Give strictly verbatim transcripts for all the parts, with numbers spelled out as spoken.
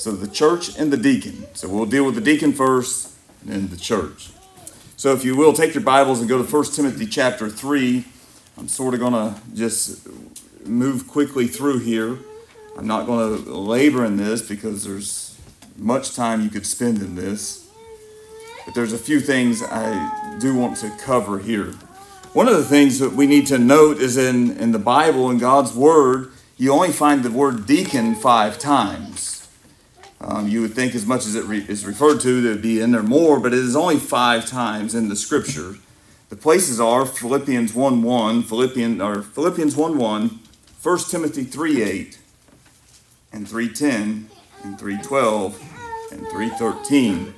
So the church and the deacon. So we'll deal with the deacon first, and then the church. So if you will, take your Bibles and go to First Timothy chapter three. I'm sort of going to just move quickly through here. I'm not going to labor in this because there's much time you could spend in this. But there's a few things I do want to cover here. One of the things that we need to note is in, in the Bible, in God's Word, you only find the word deacon five times. Um, you would think as much as it re- is referred to, there would be in there more, but it is only five times in the Scripture. The places are Philippians one one, Philippians, or Philippians one one, First Timothy three eight, and three ten, and three twelve, and three thirteen.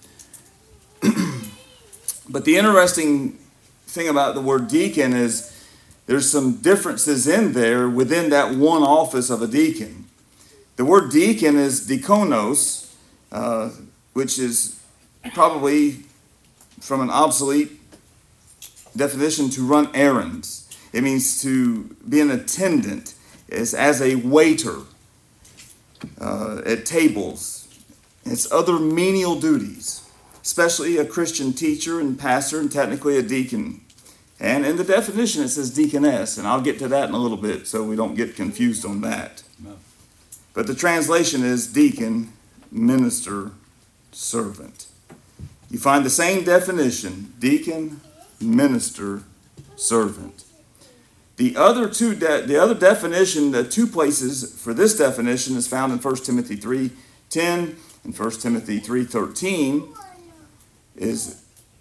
But the interesting thing about the word deacon is there's some differences in there within that one office of a deacon. The word deacon is diakonos, uh, which is probably from an obsolete definition to run errands. It means to be an attendant, as, as a waiter uh, at tables. It's other menial duties, especially a Christian teacher and pastor and technically a deacon. And in the definition it says deaconess, and I'll get to that in a little bit so we don't get confused on that. No. But the translation is deacon, minister, servant. You find the same definition, deacon, minister, servant. The other two, de- the other definition, the two places for this definition is found in First Timothy three ten and First Timothy three thirteen is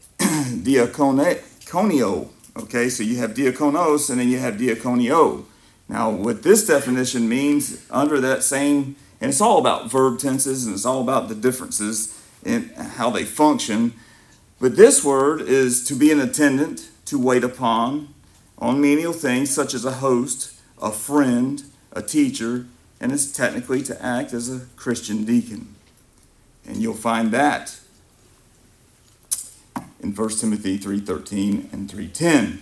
diakonio. Okay, so you have diakonos and then you have diakonio. Now, what this definition means under that same, and it's all about verb tenses and it's all about the differences in how they function. But this word is to be an attendant, to wait upon, on menial things such as a host, a friend, a teacher, and it's technically to act as a Christian deacon. And you'll find that in First Timothy three thirteen and three ten.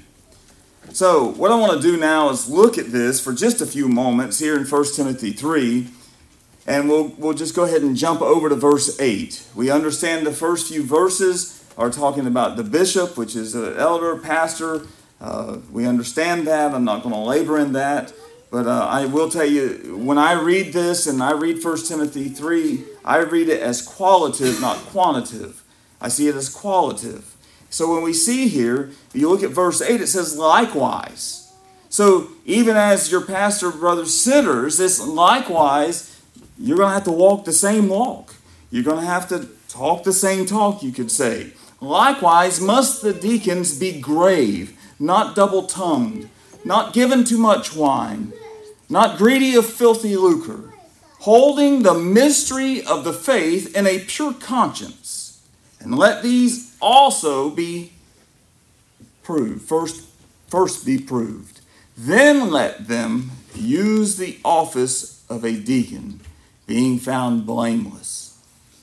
So what I want to do now is look at this for just a few moments here in First Timothy three, and we'll we'll just go ahead and jump over to verse eight. We understand the first few verses are talking about the bishop, which is an elder, pastor. Uh, we understand that. I'm not going to labor in that. But uh, I will tell you, when I read this and I read First Timothy three, I read it as qualitative, not quantitative. I see it as qualitative. So when we see here, if you look at verse eight, it says likewise. So even as your pastor, brother, sitters, this likewise, you're going to have to walk the same walk. You're going to have to talk the same talk, you could say. Likewise must the deacons be grave, not double-tongued, not given to much wine, not greedy of filthy lucre, holding the mystery of the faith in a pure conscience. And let these also be proved. First, first be proved. Then let them use the office of a deacon, being found blameless.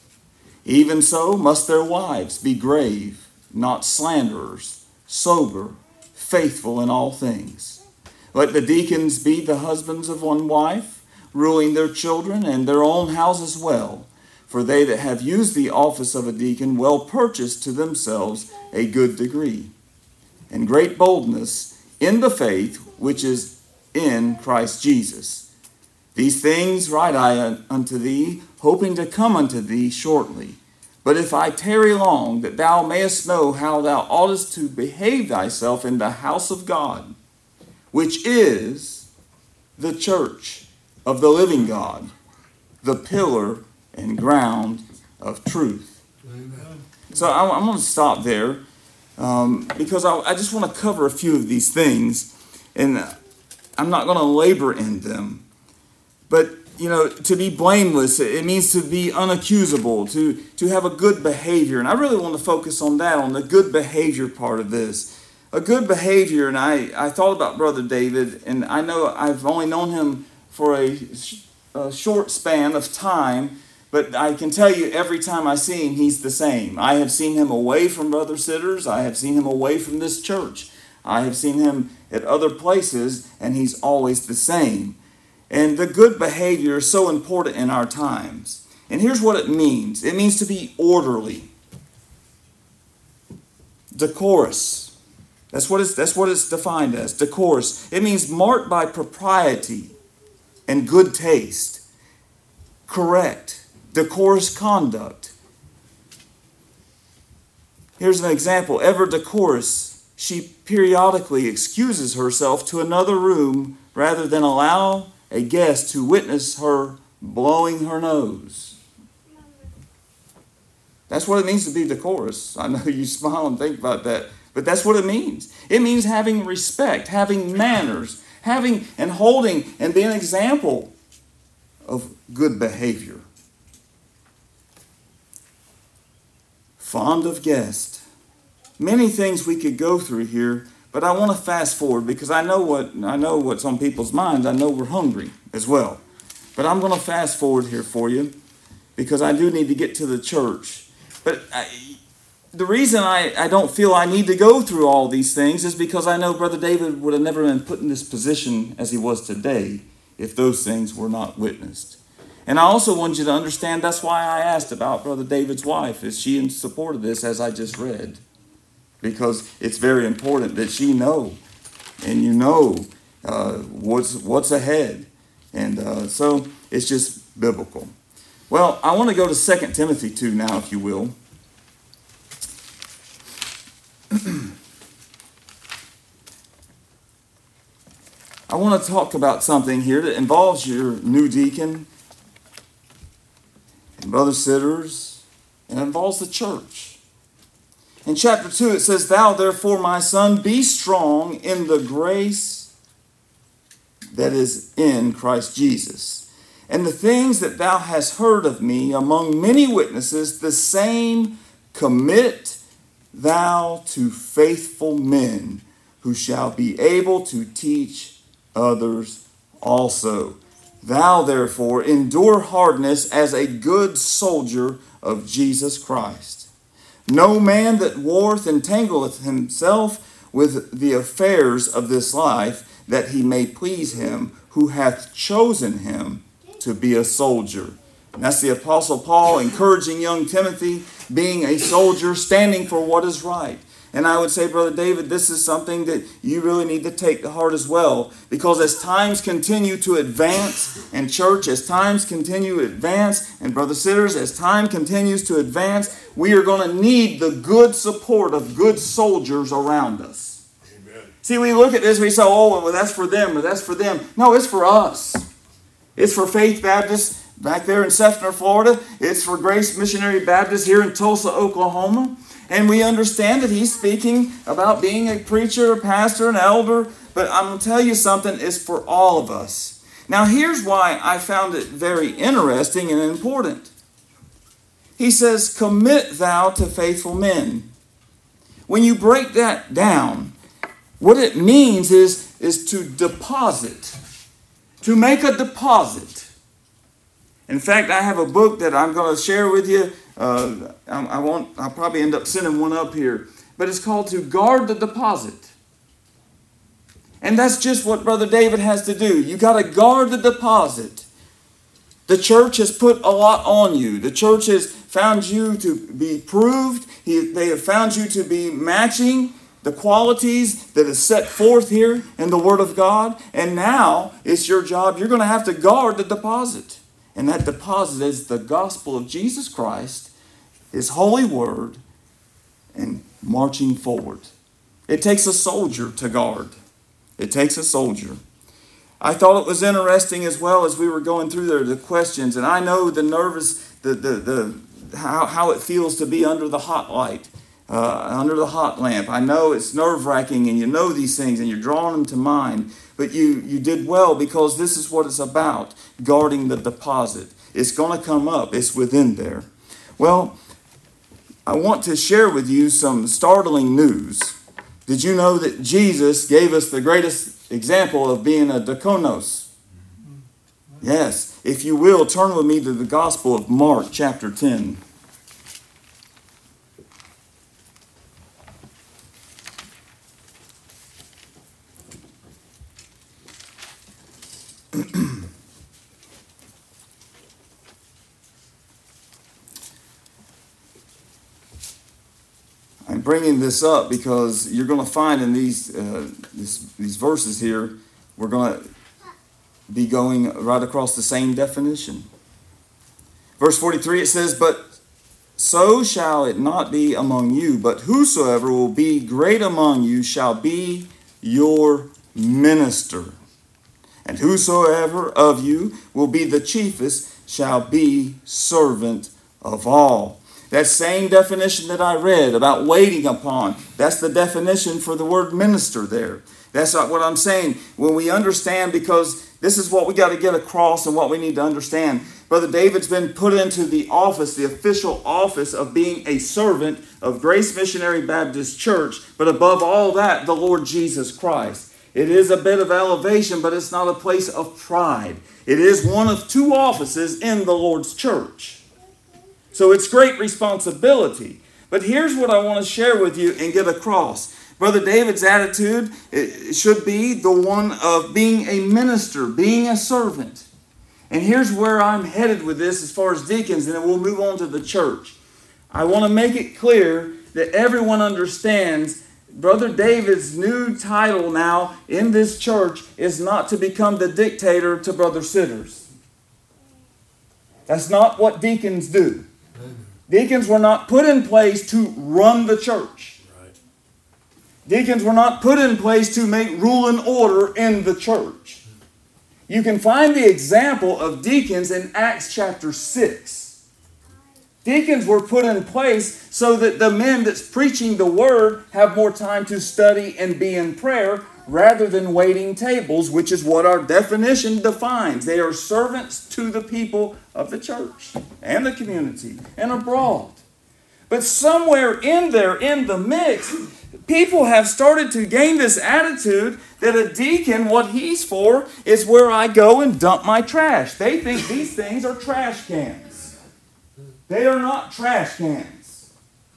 Even so must their wives be grave, not slanderers, sober, faithful in all things. Let the deacons be the husbands of one wife, ruling their children and their own houses well. For they that have used the office of a deacon well purchased to themselves a good degree, and great boldness in the faith which is in Christ Jesus. These things write I unto thee, hoping to come unto thee shortly. But if I tarry long, that thou mayest know how thou oughtest to behave thyself in the house of God, which is the church of the living God, the pillar and ground of truth. Amen. So I, I'm going to stop there um, because I, I just want to cover a few of these things, and I'm not going to labor in them. But, you know, to be blameless, it means to be unaccusable, to, to have a good behavior. And I really want to focus on that, on the good behavior part of this. A good behavior, and I, I thought about Brother David, and I know I've only known him for a, a short span of time, but I can tell you every time I see him, he's the same. I have seen him away from Brother Sitters. I have seen him away from this church. I have seen him at other places, and he's always the same. And the good behavior is so important in our times. And here's what it means. It means to be orderly. Decorous. That's what it's, that's what it's defined as. Decorous. It means marked by propriety and good taste. Correct. Decorous conduct. Here's an example. Ever decorous, she periodically excuses herself to another room rather than allow a guest to witness her blowing her nose. That's what it means to be decorous. I know you smile and think about that, but that's what it means. It means having respect, having manners, having and holding and being an example of good behavior. Fond of guests. Many things we could go through here, but I want to fast forward because I know what I know what's on people's minds. I know we're hungry as well. But I'm going to fast forward here for you because I do need to get to the church. But I, the reason I, I don't feel I need to go through all these things is because I know Brother David would have never been put in this position as he was today if those things were not witnessed. And I also want you to understand that's why I asked about Brother David's wife. Is she in support of this as I just read? Because it's very important that she know and you know uh, what's, what's ahead. And uh, so it's just biblical. Well, I want to go to Second Timothy two now, if you will. I want to talk about something here that involves your new deacon and brother sitters, and it involves the church. In chapter two, it says, "Thou therefore, my son, be strong in the grace that is in Christ Jesus. And the things that thou hast heard of me among many witnesses, the same commit thou to faithful men who shall be able to teach others also. Thou therefore endure hardness as a good soldier of Jesus Christ. No man that warreth entangleth himself with the affairs of this life, that he may please him who hath chosen him to be a soldier." And that's the Apostle Paul encouraging young Timothy, being a soldier, standing for what is right. And I would say, Brother David, this is something that you really need to take to heart as well. Because as times continue to advance, and church, as times continue to advance, and Brother Sitters, as time continues to advance, we are going to need the good support of good soldiers around us. Amen. See, we look at this, we say, oh, well, that's for them, or that's for them. No, it's for us. It's for Faith Baptist back there in Seffner, Florida. It's for Grace Missionary Baptist here in Tulsa, Oklahoma. And we understand that he's speaking about being a preacher, a pastor, an elder. But I'm going to tell you something, it's for all of us. Now here's why I found it very interesting and important. He says, "Commit thou to faithful men." When you break that down, what it means is, is to deposit. To make a deposit. In fact, I have a book that I'm going to share with you. Uh, I, I won't. I'll probably end up sending one up here. But it's called "To Guard the Deposit." And that's just what Brother David has to do. You got to guard the deposit. The church has put a lot on you. The church has found you to be proved. He, they have found you to be matching the qualities that is set forth here in the Word of God. And now it's your job. You're going to have to guard the deposit. And that deposit is the gospel of Jesus Christ, His holy word, and marching forward. It takes a soldier to guard. It takes a soldier. I thought it was interesting as well as we were going through there, the questions. And I know the nervous, the the, the how, how it feels to be under the hot light. Uh, under the hot lamp. I know it's nerve-wracking and you know these things and you're drawing them to mind. But you, you did well because this is what it's about. Guarding the deposit. It's going to come up. It's within there. Well, I want to share with you some startling news. Did you know that Jesus gave us the greatest example of being a diakonos? Yes. If you will, turn with me to the Gospel of Mark chapter ten. bringing this up because you're going to find in these, uh, this, these verses here, we're going to be going right across the same definition. Verse forty-three, it says, "But so shall it not be among you, but whosoever will be great among you shall be your minister. And whosoever of you will be the chiefest shall be servant of all." That same definition that I read about waiting upon, that's the definition for the word minister there. That's not what I'm saying. When we understand, because this is what we got to get across and what we need to understand. Brother David's been put into the office, the official office of being a servant of Grace Missionary Baptist Church, but above all that, the Lord Jesus Christ. It is a bit of elevation, but it's not a place of pride. It is one of two offices in the Lord's church. So it's great responsibility. But here's what I want to share with you and get across. Brother David's attitude it should be the one of being a minister, being a servant. And here's where I'm headed with this as far as deacons, and then we'll move on to the church. I want to make it clear that everyone understands Brother David's new title now in this church is not to become the dictator to Brother Sitters. That's not what deacons do. Deacons were not put in place to run the church. Deacons were not put in place to make rule and order in the church. You can find the example of deacons in Acts chapter six. Deacons were put in place so that the men that's preaching the word have more time to study and be in prayer rather than waiting tables, which is what our definition defines. They are servants to the people of the church and the community and abroad. But somewhere in there, in the mix, people have started to gain this attitude that a deacon, what he's for, is where I go and dump my trash. They think these things are trash cans. They are not trash cans.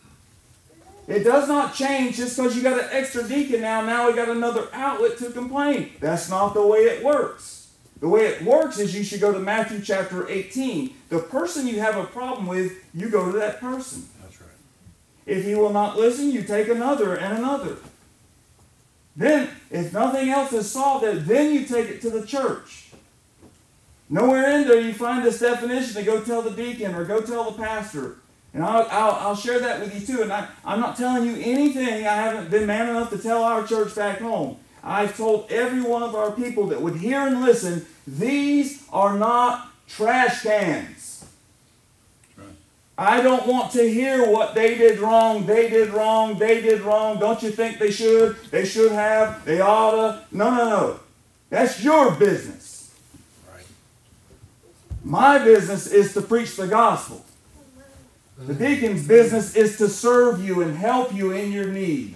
It does not change just because you got an extra deacon now. Now we got another outlet to complain. That's not the way it works. The way it works is you should go to Matthew chapter eighteen. The person you have a problem with, you go to that person. If he will not listen, you take another and another. Then, if nothing else is solved, then you take it to the church. Nowhere in there you find this definition to go tell the deacon or go tell the pastor. And I'll, I'll, I'll share that with you too. And I, I'm not telling you anything I haven't been man enough to tell our church back home. I've told every one of our people that would hear and listen, these are not trash cans. I don't want to hear what they did wrong, they did wrong, they did wrong. Don't you think they should? They should have, they oughta. No, no, no. That's your business. Right. My business is to preach the gospel. The deacon's business is to serve you and help you in your need.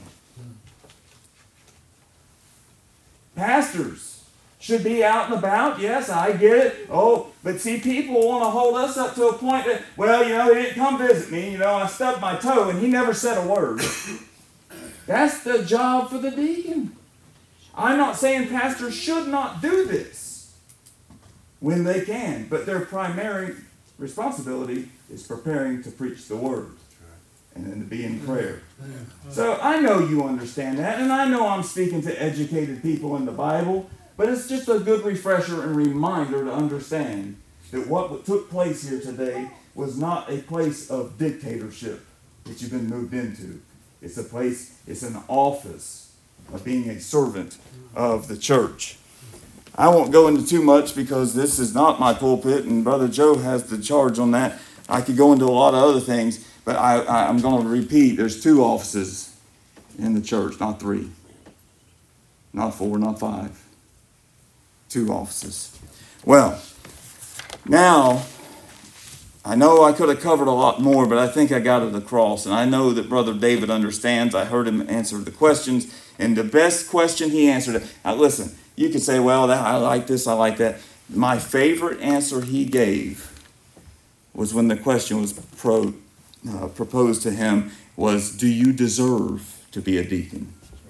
Pastors should be out and about. Yes, I get it. Oh, but see, people want to hold us up to a point that, well, you know, he didn't come visit me. You know, I stubbed my toe and he never said a word. That's the job for the deacon. I'm not saying pastors should not do this when they can, but their primary responsibility is preparing to preach the word and then to be in prayer. So I know you understand that, and I know I'm speaking to educated people in the Bible, but it's just a good refresher and reminder to understand that what took place here today was not a place of dictatorship that you've been moved into. It's a place, it's an office of being a servant of the church. I won't go into too much because this is not my pulpit, and Brother Joe has the charge on that. I could go into a lot of other things, but I, I, I'm going to repeat. There's two offices in the church, not three. Not four, not five. Two offices. Well, now, I know I could have covered a lot more, but I think I got it across. And I know that Brother David understands. I heard him answer the questions. And the best question he answered it. Now listen, you could say, well, that, I like this, I like that. My favorite answer he gave was when the question was pro, uh, proposed to him was, do you deserve to be a deacon?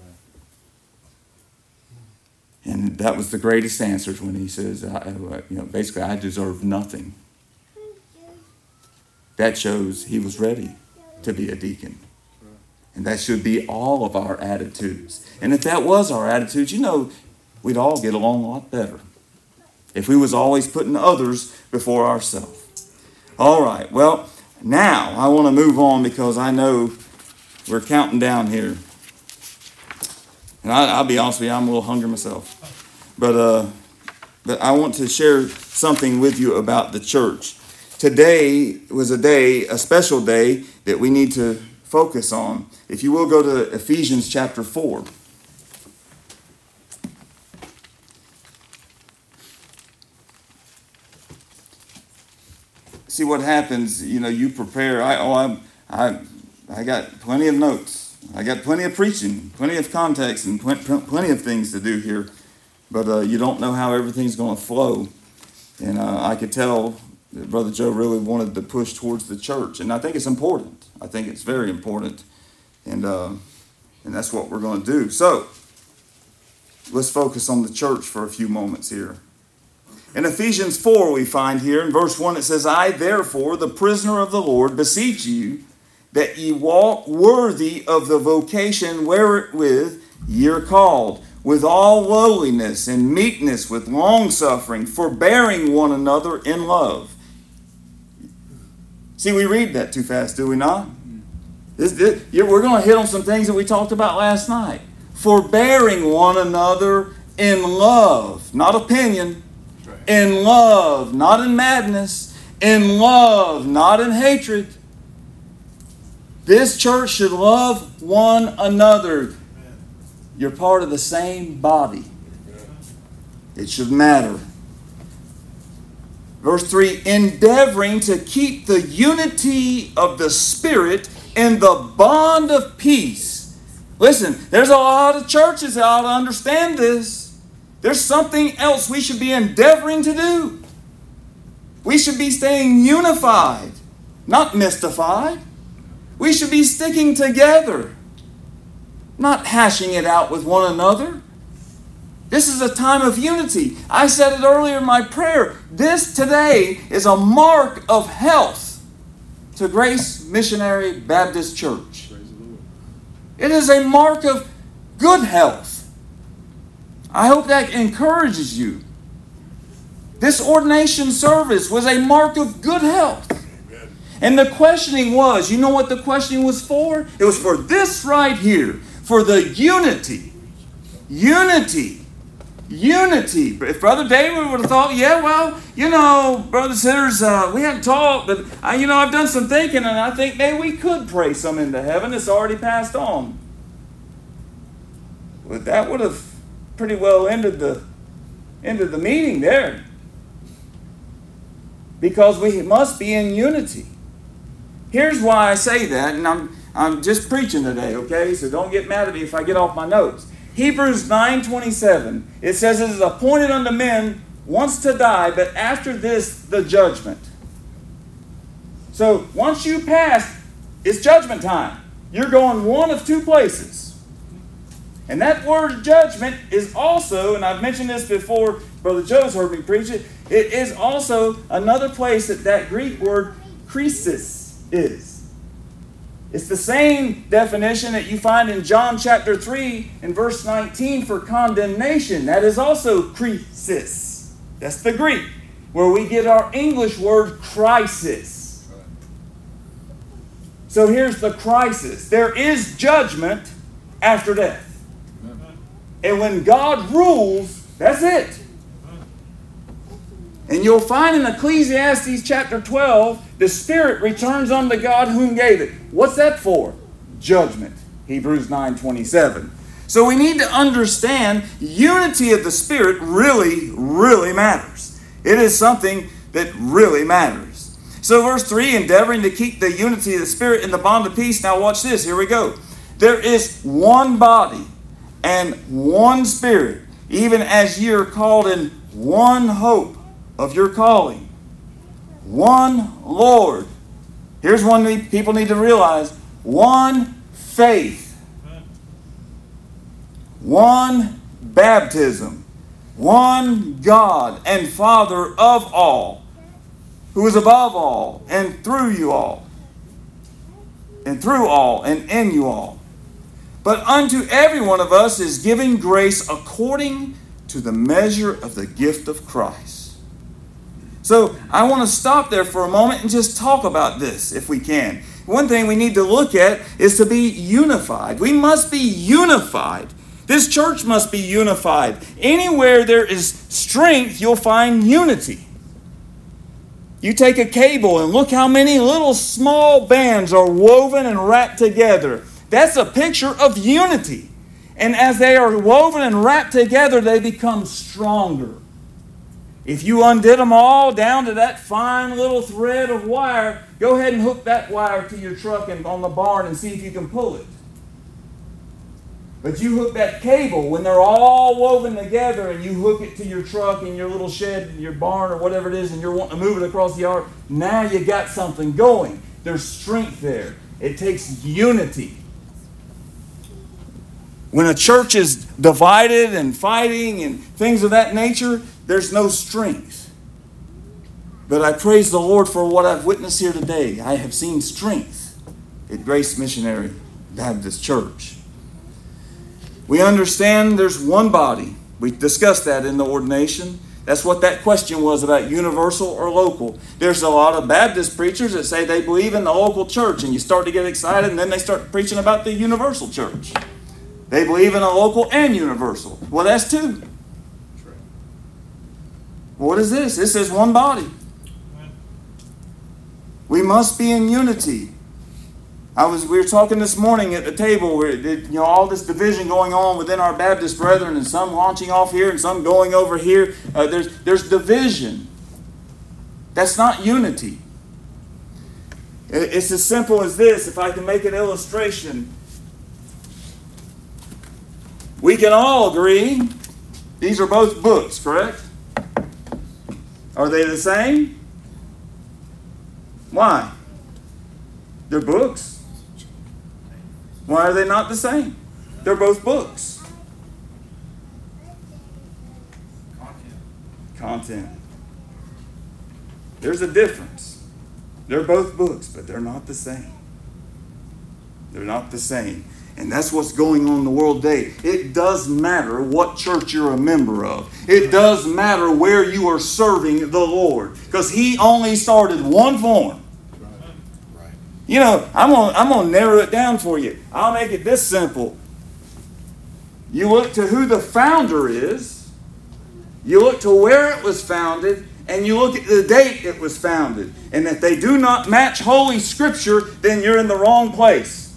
And that was the greatest answer when he says, I, you know, basically, I deserve nothing. That shows he was ready to be a deacon. And that should be all of our attitudes. And if that was our attitude, you know, we'd all get along a lot better if we was always putting others before ourselves. All right, well, now I want to move on because I know we're counting down here. And I, I'll be honest with you, I'm a little hungry myself. But, uh, but I want to share something with you about the church. Today was a day, a special day that we need to focus on. If you will go to Ephesians chapter four. See what happens, you know, you prepare. I oh I I I got plenty of notes. I got plenty of preaching, plenty of context, and pl- plenty of things to do here. But uh, you don't know how everything's going to flow. And uh, I could tell that Brother Joe really wanted to push towards the church. And I think it's important. I think it's very important. And, uh, and that's what we're going to do. So, let's focus on the church for a few moments here. In Ephesians four, we find here in verse one, it says, I, therefore, the prisoner of the Lord, beseech you that ye walk worthy of the vocation wherewith ye are called, with all lowliness and meekness, with longsuffering, forbearing one another in love. See, we read that too fast, do we not? This, this, we're going to hit on some things that we talked about last night. Forbearing one another in love, not opinion. In love, not in madness. In love, not in hatred. This church should love one another. You're part of the same body. It should matter. Verse three, endeavoring to keep the unity of the Spirit in the bond of peace. Listen, there's a lot of churches that ought to understand this. There's something else we should be endeavoring to do. We should be staying unified, not mystified. We should be sticking together, not hashing it out with one another. This is a time of unity. I said it earlier in my prayer. This today is a mark of health to Grace Missionary Baptist Church. It is a mark of good health. I hope that encourages you. This ordination service was a mark of good health. Amen. And the questioning was, you know what the questioning was for? It was for this right here, for the unity. Unity. Unity. If Brother David would have thought, yeah, well, you know, Brother Sitters, uh, we hadn't talked, but, I, you know, I've done some thinking, and I think maybe we could pray some into heaven. It's already passed on. Well, that would have pretty well ended the ended the meeting there. Because we must be in unity. Here's why I say that, and I'm I'm just preaching today, okay? So don't get mad at me if I get off my notes. Hebrews nine twenty-seven, it says it is appointed unto men once to die, but after this the judgment. So once you pass, it's judgment time. You're going one of two places. And that word judgment is also, and I've mentioned this before, Brother Joe's heard me preach it, it is also another place that that Greek word krisis is. It's the same definition that you find in John chapter three and verse nineteen for condemnation. That is also krisis. That's the Greek, where we get our English word crisis. So here's the crisis. There is judgment after death. And when God rules, that's it. And you'll find in Ecclesiastes chapter twelve, the Spirit returns unto God whom gave it. What's that for? Judgment. Hebrews nine twenty-seven. So we need to understand unity of the Spirit really, really matters. It is something that really matters. So verse three, endeavoring to keep the unity of the Spirit in the bond of peace. Now watch this. Here we go. There is one body and one Spirit, even as ye are called in one hope of your calling. One Lord. Here's one people need to realize. One faith. One baptism. One God and Father of all, who is above all and through you all, and through all and in you all. But unto every one of us is given grace according to the measure of the gift of Christ. So I want to stop there for a moment and just talk about this if we can. One thing we need to look at is to be unified. We must be unified. This church must be unified. Anywhere there is strength, you'll find unity. You take a cable and look how many little small bands are woven and wrapped together. That's a picture of unity. And as they are woven and wrapped together, they become stronger. If you undid them all down to that fine little thread of wire, go ahead and hook that wire to your truck and on the barn and see if you can pull it. But you hook that cable when they're all woven together and you hook it to your truck in your little shed, your barn or whatever it is, and you're wanting to move it across the yard, now you got something going. There's strength there. It takes unity. When a church is divided and fighting and things of that nature, there's no strength. But I praise the Lord for what I've witnessed here today. I have seen strength at Grace Missionary Baptist Church. We understand there's one body. We discussed that in the ordination. That's what that question was about, universal or local. There's a lot of Baptist preachers that say they believe in the local church, and you start to get excited, and then they start preaching about the universal church. They believe in a local and universal. Well, that's two. What is this? This is one body. We must be in unity. I was we were talking this morning at the table where you know all this division going on within our Baptist brethren, and some launching off here and some going over here. Uh, there's there's division. That's not unity. It's as simple as this. If I can make an illustration, we can all agree these are both books, correct? Are they the same? Why? They're books. Why are they not the same? They're both books. Content. Content. There's a difference. They're both books, but they're not the same. They're not the same. And that's what's going on in the world today. It does matter what church you're a member of. It does matter where you are serving the Lord. Because He only started one form. You know, I'm gonna, I'm gonna narrow it down for you. I'll make it this simple. You look to who the founder is, you look to where it was founded, and you look at the date it was founded. And if they do not match Holy Scripture, then you're in the wrong place.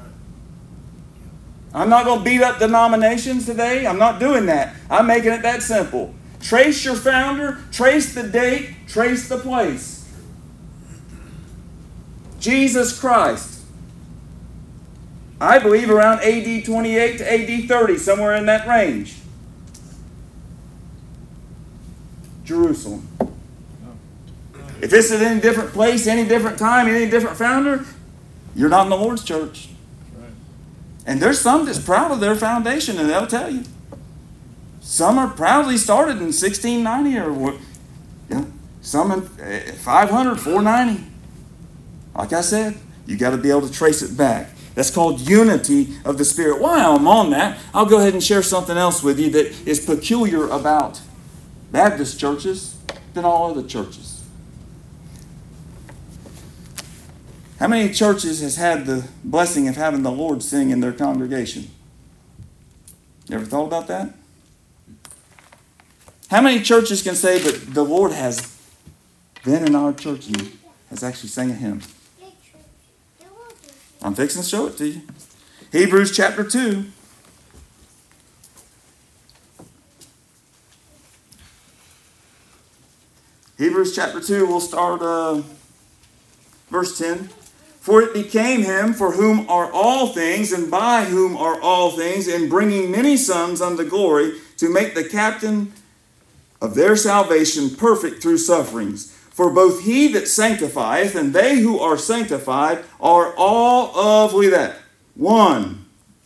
I'm not going to beat up denominations today. I'm not doing that. I'm making it that simple. Trace your founder, trace the date, trace the place. Jesus Christ. I believe around A D twenty-eight to A D thirty, somewhere in that range. Jerusalem. If it's at any different place, any different time, any different founder, you're not in the Lord's church. And there's some that's proud of their foundation, and they'll tell you. Some are proudly started in sixteen ninety or what, you know, some in five hundred, four ninety. Like I said, you got to be able to trace it back. That's called unity of the Spirit. While I'm on that, I'll go ahead and share something else with you that is peculiar about Baptist churches than all other churches. How many churches has had the blessing of having the Lord sing in their congregation? You ever thought about that? How many churches can say, but the Lord has been in our church and has actually sang a hymn? I'm fixing to show it to you. Hebrews chapter two. Hebrews chapter two, we'll start uh, verse ten. For it became Him for whom are all things, and by whom are all things, in bringing many sons unto glory, to make the captain of their salvation perfect through sufferings. For both He that sanctifieth and they who are sanctified are all of, look at that, one.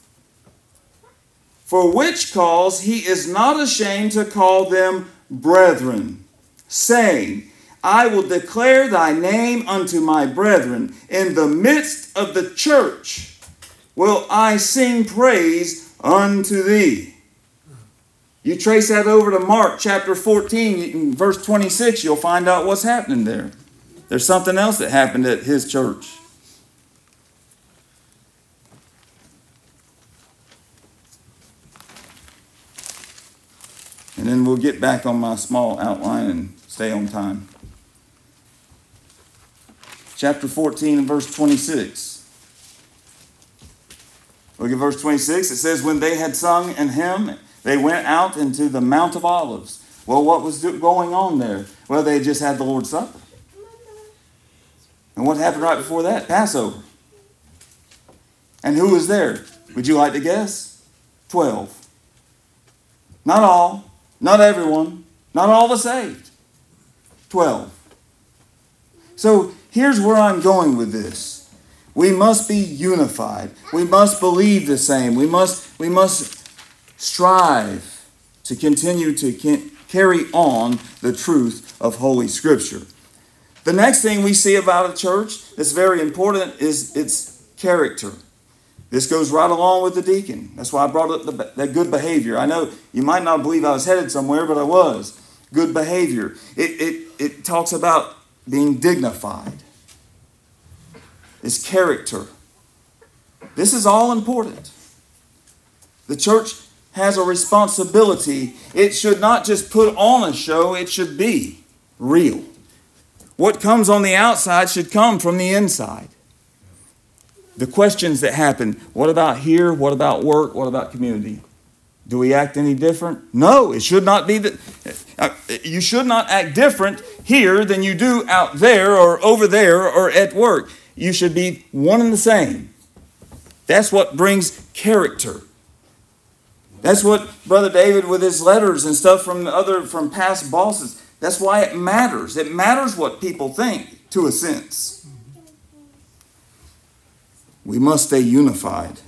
For which cause He is not ashamed to call them brethren, saying, I will declare thy name unto my brethren in the midst of the church. will I sing praise unto thee. You trace that over to Mark chapter fourteen, verse twenty-six, you'll find out what's happening there. There's something else that happened at his church. And then we'll get back on my small outline and stay on time. Chapter fourteen and verse twenty-six. Look at verse twenty-six. It says, when they had sung an hymn, they went out into the Mount of Olives. Well, what was going on there? Well, they just had the Lord's Supper. And what happened right before that? Passover. And who was there? Would you like to guess? Twelve. Not all. Not everyone. Not all the saved. Twelve. So here's where I'm going with this. We must be unified. We must believe the same. We must, we must strive to continue to carry on the truth of Holy Scripture. The next thing we see about a church that's very important is its character. This goes right along with the deacon. That's why I brought up the, that good behavior. I know you might not believe I was headed somewhere, but I was. Good behavior. It, it, it talks about being dignified. It's character. This is all important. The church has a responsibility. It should not just put on a show, it should be real. What comes on the outside should come from the inside. The questions that happen, what about here? What about work? What about community? Do we act any different? No, it should not be that. You should not act different here than you do out there or over there or at work. You should be one and the same. That's what brings character. That's what Brother David with his letters and stuff from other from past bosses. That's why it matters. It matters what people think, to a sense. We must stay unified.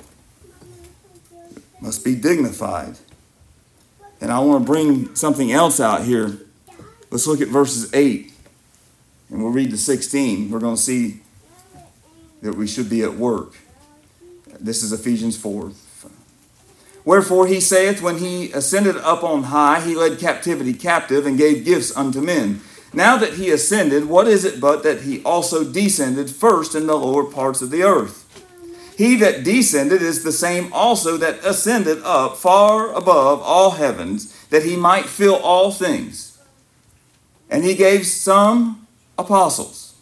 Must be dignified. And I want to bring something else out here. Let's look at verses eight. And we'll read to sixteen. We're going to see that we should be at work. This is Ephesians four. Wherefore he saith, when he ascended up on high, he led captivity captive and gave gifts unto men. Now that he ascended, what is it but that he also descended first in the lower parts of the earth? He that descended is the same also that ascended up far above all heavens, that he might fill all things. And he gave some apostles,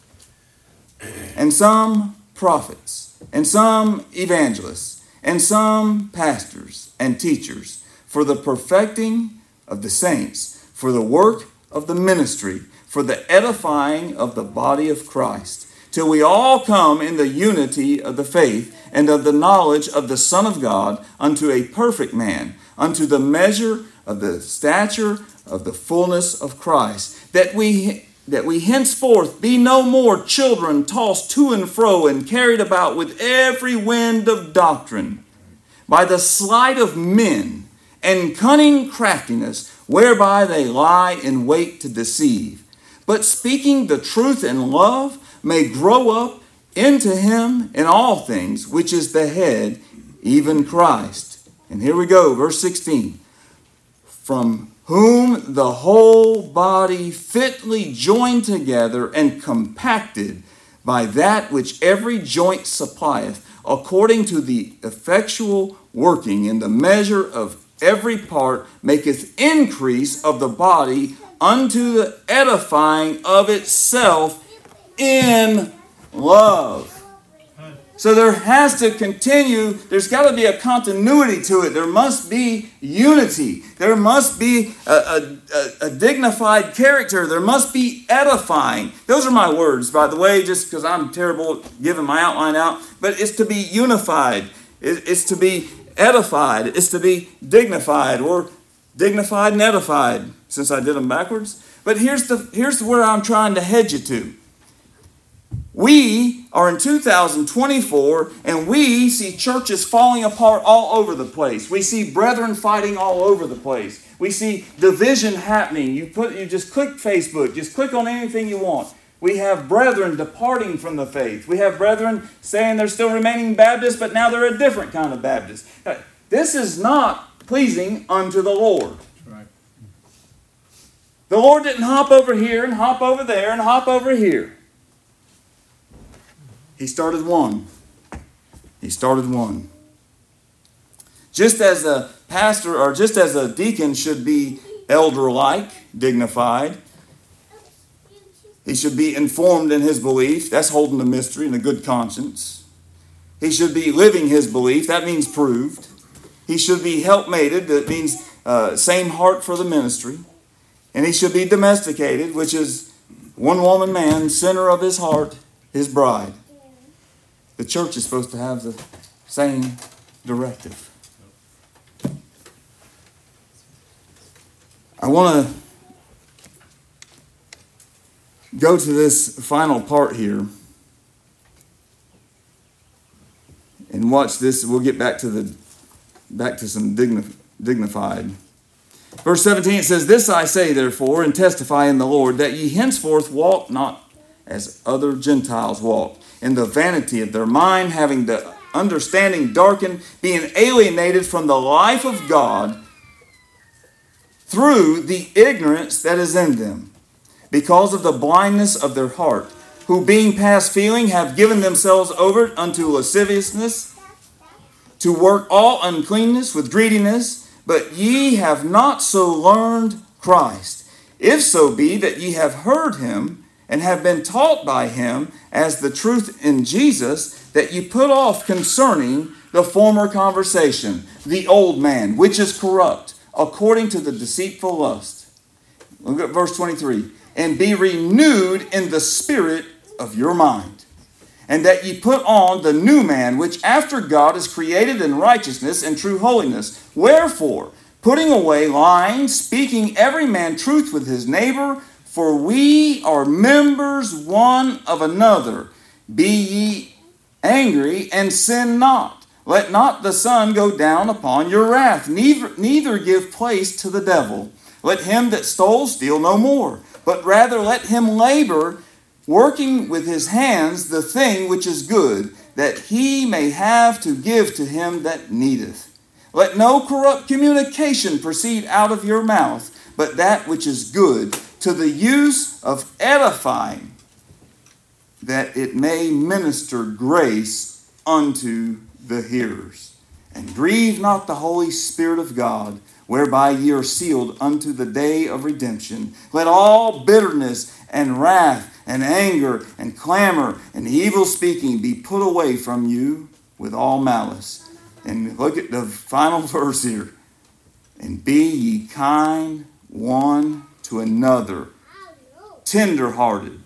and some prophets, and some evangelists, and some pastors and teachers, for the perfecting of the saints, for the work of the ministry, for the edifying of the body of Christ, till we all come in the unity of the faith and of the knowledge of the Son of God, unto a perfect man, unto the measure of the stature of the fullness of Christ, that we that we henceforth be no more children tossed to and fro and carried about with every wind of doctrine, by the sleight of men and cunning craftiness, whereby they lie in wait to deceive. But speaking the truth in love, may grow up into him in all things, which is the head, even Christ. And here we go, verse sixteen. From whom the whole body fitly joined together and compacted by that which every joint supplieth, according to the effectual working in the measure of every part, maketh increase of the body unto the edifying of itself in love. So there has to continue, there's got to be a continuity to it. There must be unity. There must be a, a, a, a dignified character. There must be edifying. Those are my words, by the way, just because I'm terrible at giving my outline out. But it's to be unified. It, it's to be edified. It's to be dignified, or dignified and edified, since I did them backwards. But here's the here's where I'm trying to head you to. We are in two thousand twenty-four, and we see churches falling apart all over the place. We see brethren fighting all over the place. We see division happening. You put, you just click Facebook, just click on anything you want. We have brethren departing from the faith. We have brethren saying they're still remaining Baptists, but now they're a different kind of Baptist. This is not pleasing unto the Lord. Right. The Lord didn't hop over here and hop over there and hop over here. He started one. He started one. Just as a pastor or just as a deacon should be elder-like, dignified, he should be informed in his belief. That's holding the mystery and a good conscience. He should be living his belief. That means proved. He should be helpmated. That means uh, same heart for the ministry. And he should be domesticated, which is one woman man, center of his heart, his bride. The church is supposed to have the same directive. I want to go to this final part here and watch this. We'll get back to the back to some digni- dignified. Verse seventeen, it says, "This I say, therefore, and testify in the Lord, that ye henceforth walk not as other Gentiles walk, in the vanity of their mind, having the understanding darkened, being alienated from the life of God through the ignorance that is in them, because of the blindness of their heart, who being past feeling have given themselves over unto lasciviousness, to work all uncleanness with greediness. But ye have not so learned Christ, if so be that ye have heard him, and have been taught by him as the truth in Jesus, that ye put off concerning the former conversation, the old man, which is corrupt, according to the deceitful lust." Look at verse twenty-three. "And be renewed in the spirit of your mind, and that ye put on the new man, which after God is created in righteousness and true holiness. Wherefore, putting away lying, speaking every man truth with his neighbor, for we are members one of another. Be ye angry and sin not. Let not the sun go down upon your wrath, neither, neither give place to the devil. Let him that stole steal no more, but rather let him labor, working with his hands the thing which is good, that he may have to give to him that needeth. Let no corrupt communication proceed out of your mouth, but that which is good, to the use of edifying, that it may minister grace unto the hearers. And grieve not the Holy Spirit of God, whereby ye are sealed unto the day of redemption. Let all bitterness and wrath and anger and clamor and evil speaking be put away from you with all malice." And look at the final verse here. "And be ye kind one to another, tender-hearted,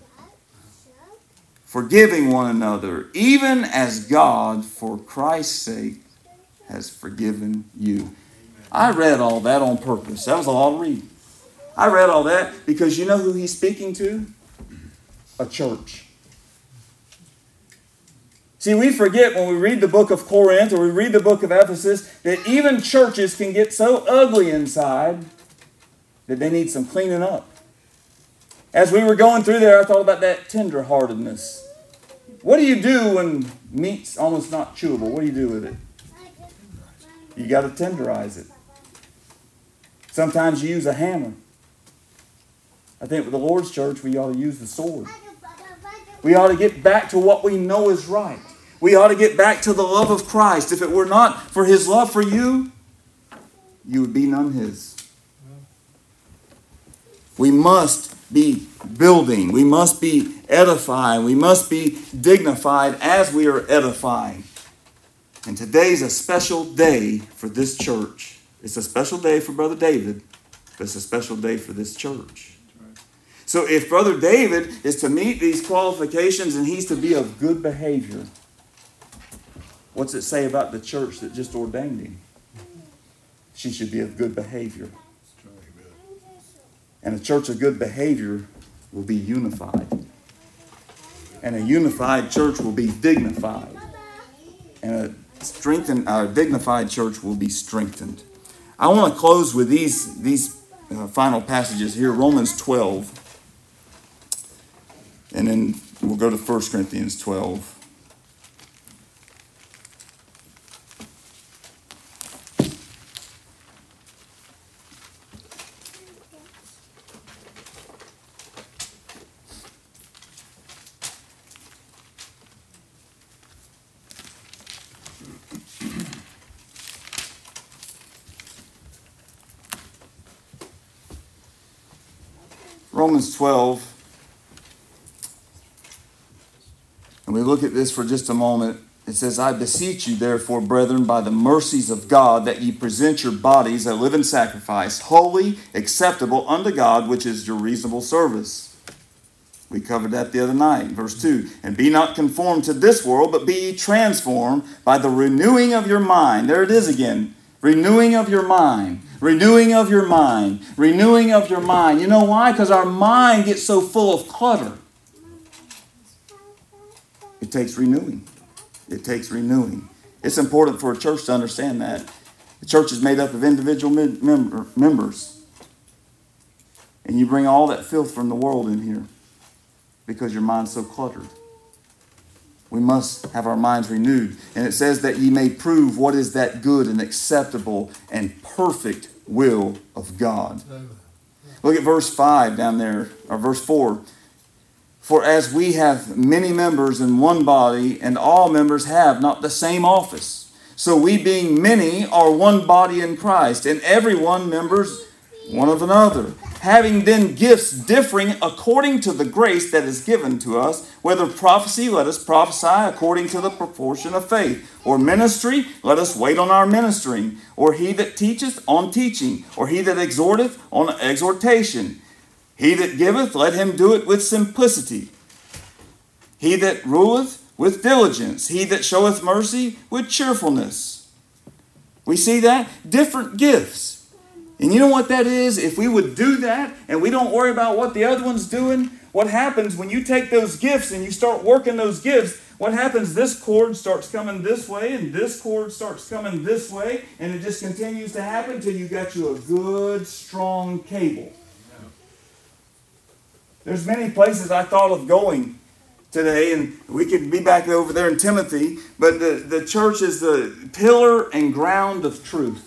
forgiving one another, even as God, for Christ's sake, has forgiven you." I read all that on purpose. That was a lot of reading. I read all that because you know who he's speaking to? A church. See, we forget when we read the book of Corinth or we read the book of Ephesus that even churches can get so ugly inside that they need some cleaning up. As we were going through there, I thought about that tenderheartedness. What do you do when meat's almost not chewable? What do you do with it? You got to tenderize it. Sometimes you use a hammer. I think with the Lord's church, we ought to use the sword. We ought to get back to what we know is right. We ought to get back to the love of Christ. If it were not for his love for you, you would be none his. We must be building. We must be edifying. We must be dignified as we are edifying. And today's a special day for this church. It's a special day for Brother David, but it's a special day for this church. So if Brother David is to meet these qualifications and he's to be of good behavior, what's it say about the church that just ordained him? She should be of good behavior. And a church of good behavior will be unified. And a unified church will be dignified. And a strengthened, our dignified church will be strengthened. I want to close with these, these uh, final passages here. Romans twelve. And and then we'll go to First Corinthians twelve. Romans twelve, and we look at this for just a moment. It says, I beseech you, therefore, brethren, by the mercies of God, that ye present your bodies a living sacrifice, holy, acceptable unto God, which is your reasonable service. We covered that the other night, verse two. And be not conformed to this world, but be ye transformed by the renewing of your mind. There it is again. Renewing of your mind. Renewing of your mind. Renewing of your mind. You know why? Because our mind gets so full of clutter. It takes renewing. It takes renewing. It's important for a church to understand that. The church is made up of individual member, members. And you bring all that filth from the world in here because your mind's so cluttered. We must have our minds renewed. And it says that ye may prove what is that good and acceptable and perfect will of God. Look at verse five down there, or verse four. For as we have many members in one body, and all members have not the same office, so we being many are one body in Christ, and every one members one of another, having then gifts differing according to the grace that is given to us, whether prophecy, let us prophesy according to the proportion of faith, or ministry, let us wait on our ministering, or he that teacheth on teaching, or he that exhorteth on exhortation. He that giveth, let him do it with simplicity. He that ruleth, with diligence. He that showeth mercy, with cheerfulness. We see that? Different gifts. And you know what that is? If we would do that and we don't worry about what the other one's doing, what happens when you take those gifts and you start working those gifts, what happens? This cord starts coming this way and this cord starts coming this way, and it just continues to happen until you got you a good, strong cable. There's many places I thought of going today, and we could be back over there in Timothy, but the, the church is the pillar and ground of truth.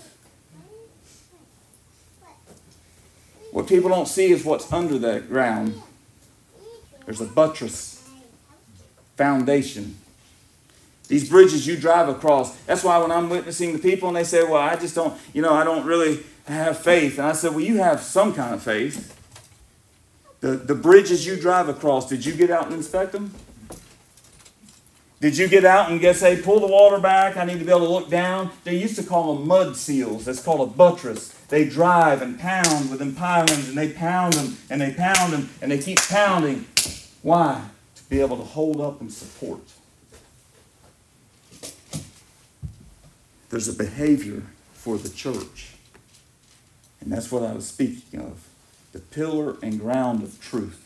What people don't see is what's under that ground. There's a buttress, foundation. These bridges you drive across, that's why when I'm witnessing to people and they say, well, I just don't, you know, I don't really have faith. And I said, well, you have some kind of faith. The, the bridges you drive across, did you get out and inspect them? Did you get out and get, say, pull the water back, I need to be able to look down? They used to call them mud seals. That's called a buttress. They drive and pound with them pilings, and they pound them, and they pound them, and they keep pounding. Why? To be able to hold up and support. There's a behavior for the church. And that's what I was speaking of. The pillar and ground of truth.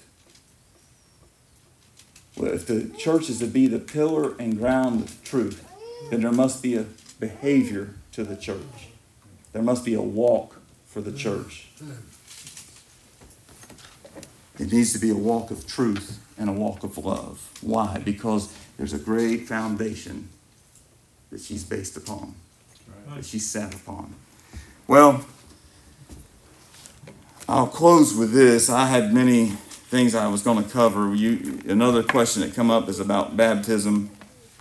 Well, if the church is to be the pillar and ground of truth, then there must be a behavior to the church. There must be a walk for the church. It needs to be a walk of truth and a walk of love. Why? Because there's a great foundation that she's based upon, that she's sat upon. Well, I'll close with this. I had many things I was going to cover. You, another question that come up is about baptism.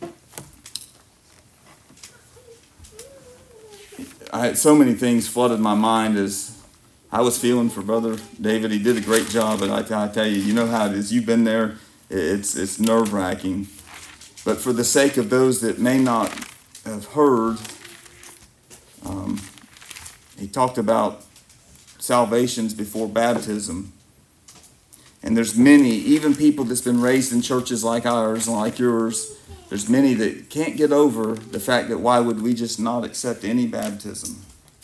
I had so many things flooded my mind as I was feeling for Brother David. He did a great job, but I, I tell you, you know how it is. You've been there. It's it's nerve-wracking. But for the sake of those that may not have heard, um, he talked about salvations before baptism. And there's many, even people that's been raised in churches like ours and like yours, there's many that can't get over the fact that why would we just not accept any baptism?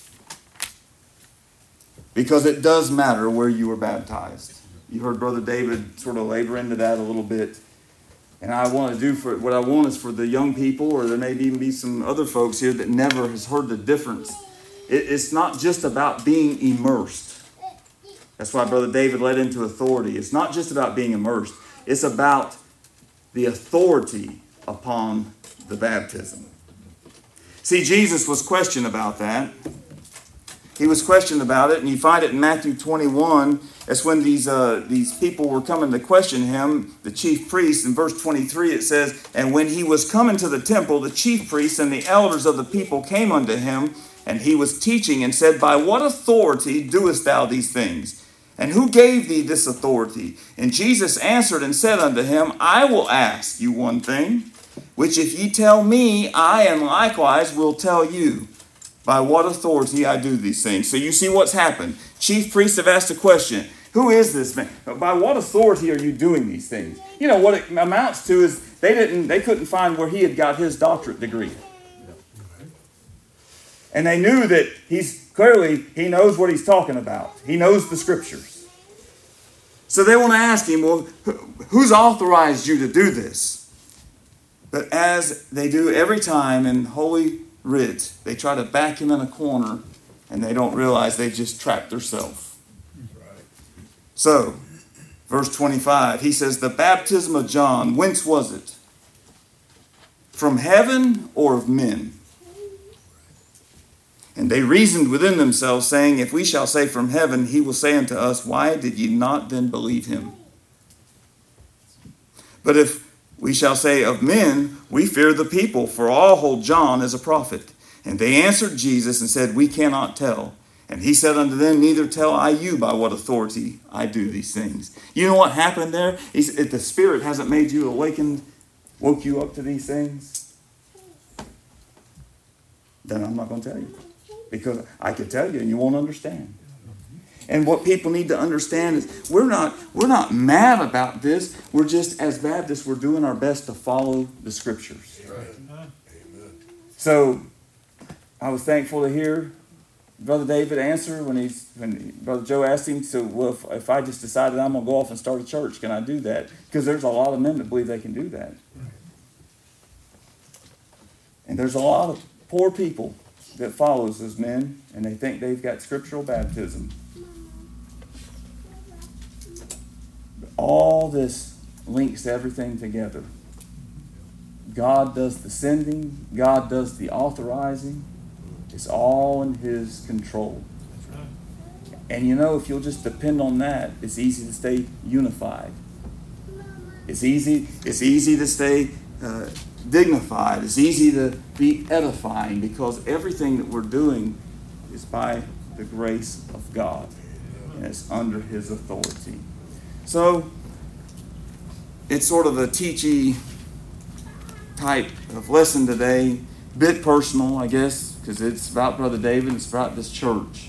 Because it does matter where you were baptized. You heard Brother David sort of labor into that a little bit. And I want to do for what I want is for the young people, or there may even be some other folks here that never has heard the difference. It, it's not just about being immersed. That's why Brother David led into authority. It's not just about being immersed. It's about the authority upon the baptism. See, Jesus was questioned about that. He was questioned about it, and you find it in Matthew twenty-one. That's when these uh, these people were coming to question him, the chief priests. In verse twenty-three it says, "And when he was coming to the temple, the chief priests and the elders of the people came unto him, and he was teaching, and said, By what authority doest thou these things? And who gave thee this authority? And Jesus answered and said unto him, I will ask you one thing, which if ye tell me, I and likewise will tell you, by what authority I do these things." So you see what's happened. Chief priests have asked a question. Who is this man? By what authority are you doing these things? You know, what it amounts to is they didn't, they couldn't find where he had got his doctorate degree. And they knew that he's clearly, he knows what he's talking about. He knows the scriptures. So they want to ask him, well, who's authorized you to do this? But as they do every time in Holy Writ, they try to back him in a corner, and they don't realize they've just trapped themselves. Right. So, verse twenty-five, he says, "The baptism of John, whence was it? From heaven or of men?" And they reasoned within themselves, saying, If we shall say from heaven, he will say unto us, Why did ye not then believe him? But if we shall say of men, we fear the people, for all hold John as a prophet. And they answered Jesus and said, We cannot tell. And he said unto them, Neither tell I you by what authority I do these things. You know what happened there? He said, if the Spirit hasn't made you awakened, woke you up to these things, then I'm not going to tell you. Because I could tell you and you won't understand. And what people need to understand is we're not we're not mad about this. We're just, as Baptists, we're doing our best to follow the scriptures. Right. So I was thankful to hear Brother David answer when he's when Brother Joe asked him, so well, if, if I just decided I'm going to go off and start a church, can I do that? Because there's a lot of men that believe they can do that. And there's a lot of poor people that follows those men, and they think they've got scriptural baptism. But all this links everything together. God does the sending. God does the authorizing. It's all in his control. That's right. And you know, if you'll just depend on that, it's easy to stay unified. It's easy, it's easy to stay uh, dignified. It's easy to be edifying, because everything that we're doing is by the grace of God, and it's under his authority. So it's sort of a teachy type of lesson today, bit personal, I guess, because it's about Brother David, it's about this church.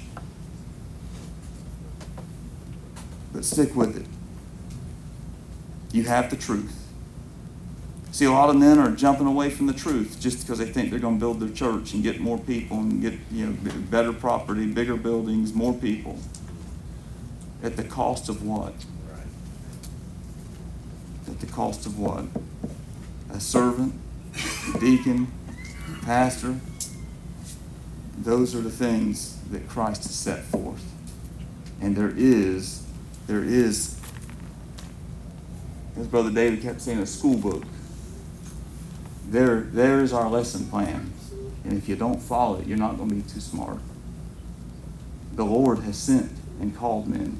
But stick with it. You have the truth. See, a lot of men are jumping away from the truth just because they think they're going to build their church and get more people and get, you know, better property, bigger buildings, more people. At the cost of what? Right. At the cost of what? A servant, a deacon, a pastor. Those are the things that Christ has set forth. And there is, there is, as Brother David kept saying, a school book. There, there is our lesson plan. And if you don't follow it, you're not going to be too smart. The Lord has sent and called men.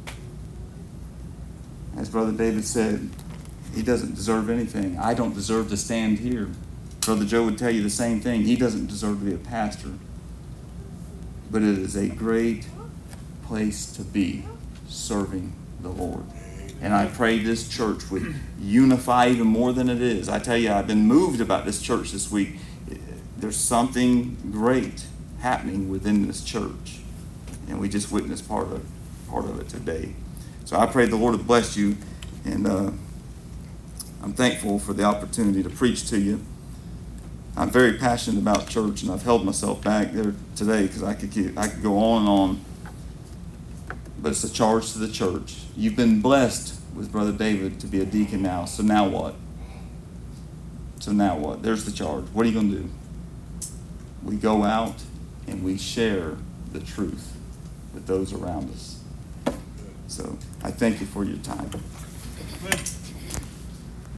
As Brother David said, he doesn't deserve anything. I don't deserve to stand here. Brother Joe would tell you the same thing. He doesn't deserve to be a pastor. But it is a great place to be, serving the Lord. And I pray this church would unify even more than it is. I tell you, I've been moved about this church this week. There's something great happening within this church. And we just witnessed part of, part of it today. So I pray the Lord would bless you. And uh, I'm thankful for the opportunity to preach to you. I'm very passionate about church, and I've held myself back there today because I could keep, I could go on and on. But it's a charge to the church. You've been blessed with Brother David to be a deacon now. So now what? So now what? There's the charge. What are you going to do? We go out and we share the truth with those around us. So I thank you for your time.